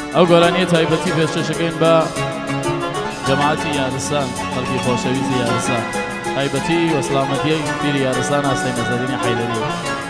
ئەو گۆرانیە تایبەتی پێشکەشەکەین بە جەماعەتی یارستان خەڵکی خۆشەویستی یارستان تایبەتی وەسلامەتیەی پیری یارستان ئاستەی مەزەدینی حەیدەری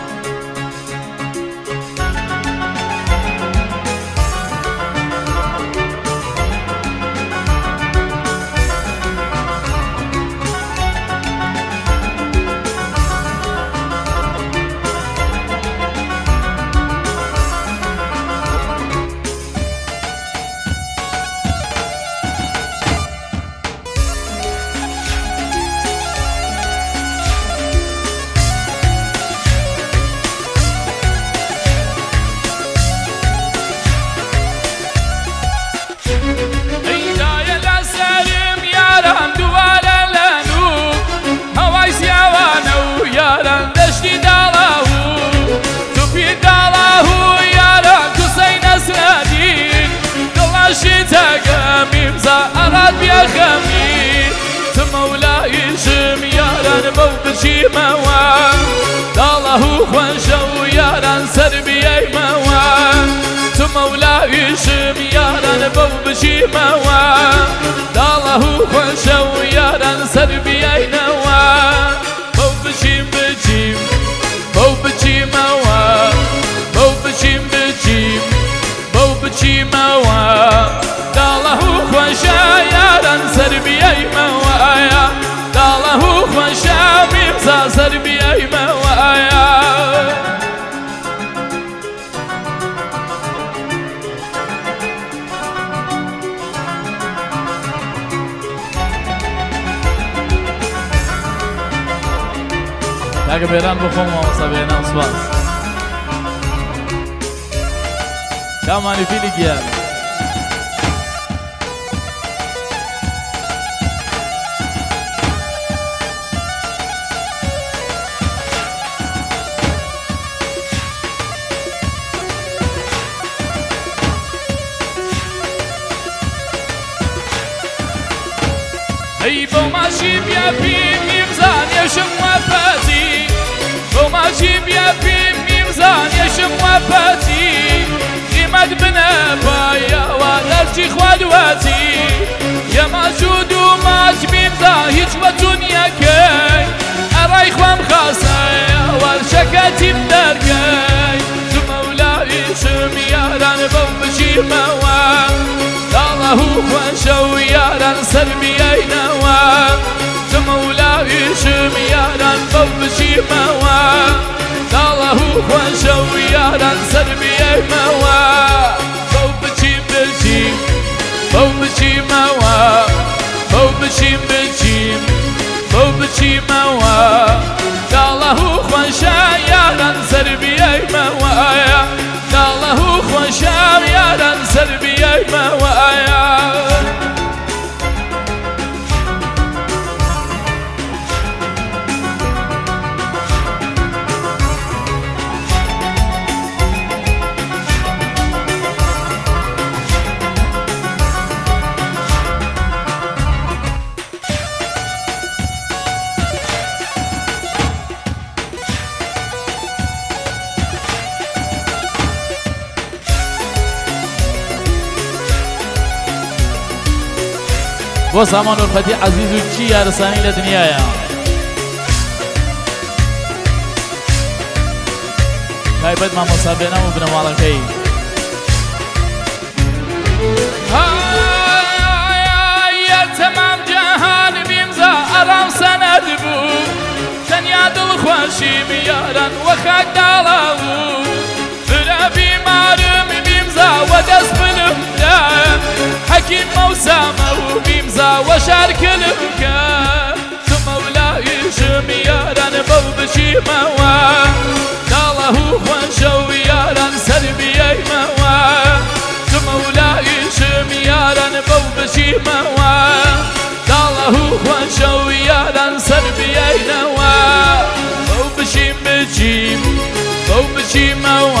داڵه خوۆنشە و یاران سەر بیایمەوە تو مەولایشم یاران بەو بچیمەوە داڵه خوۆنشە و یاران سەر بیاینەوە بەو بچیم بچیم بەو بچیمەوە بەو بچیم بچیم بەو بچیمەوە داڵه خوۆنشە یاران سەر بیایمەوە داڵه خوۆنشە میمزا سەر بیایمەوە کاکە بێران بۆ خۆم مامۆستا بێنام سوپاس کامانی فیلی گیان ای بۆ ماشی بیا پیم میمزان یەشم وەپەتی بۆ ماشی بیا پیم میمزان یەشم وەپەتی قیمەت بنە پایەوە دەرچی خوادوەتی یەماچ و دووماچ میمزا هیچ وەتونیەکەی ئەڕای خوام خاسەیە وەرشەکەتیم دەرگەی تو مەولایشم یاران بەو بچیمەوە داڵه خوۆنشە و یاران سەر بیاینەوە تو مەولایشم یاران بەو بچیمەوە داڵه خوۆنشە و یاران سەر بیاینەوە بەو بچیم بچیم بەو بچیمەوە بەو بچیم بچیم بەو بچیمەوە داڵه خوۆنشە یاران سەر بیاینەوە داڵه خوۆنشە یاران سەر بیاینەوە بۆ سامان ئولفەتی عەزیز و چی یارستانی لە دنیایە تایبەت مامۆستا بێنام و بنەماڵەکەی یا تەمام جەهان میمزا ئەڕام سەنەد بوو تەنیا دڵخۆشیم یاران وە خاک داڵە بوو برە بیمارم میمزا وە دەست بنم حەکیم مەوسامە و میمزا وە شارکلم کە تو مەولایشم یاران بەو بچیمەوە داڵه خوۆنشە و یاران سەر بیاینەوە تو مەولایشم یاران بەو بچیمەوە داڵه خوۆنشە و یاران سەر بیاینەوە بەو بچیم بچیم بەو بچیمەوە